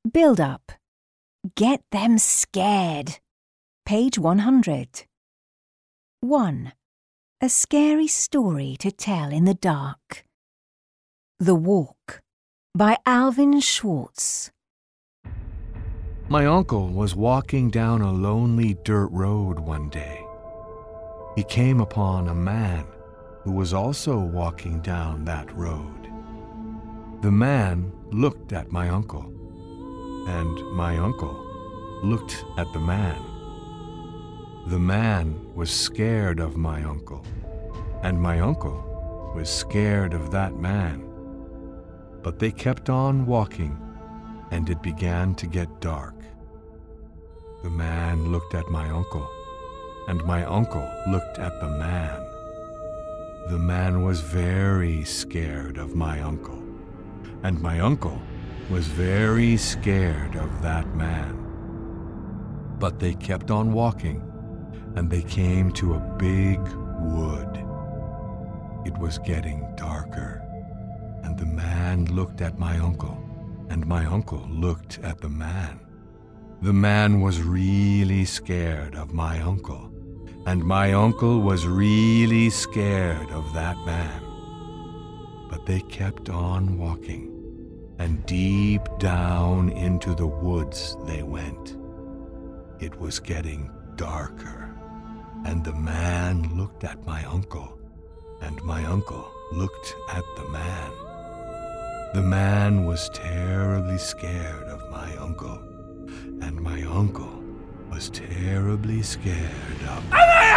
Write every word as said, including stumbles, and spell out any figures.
Build up. Get them scared. Page one hundred. one. A scary story to tell in the dark. The Walk by Alvin Schwartz. My uncle was walking down a lonely dirt road one day. He came upon a man who was also walking down that road. The man looked at my uncle, and my uncle looked at the man. The man was scared of my uncle, and my uncle was scared of that man. But they kept on walking, and it began to get dark. The man looked at my uncle, and my uncle looked at the man. The man was very scared of my uncle, and my uncle was very scared of that man. But they kept on walking, and they came to a big wood. It was getting darker, and the man looked at my uncle, and my uncle looked at the man. The man was really scared of my uncle, and my uncle was really scared of that man. But they kept on walking, and deep down into the woods they went. It was getting darker, and the man looked at my uncle, and my uncle looked at the man. The man was terribly scared of my uncle, and my uncle was terribly scared of...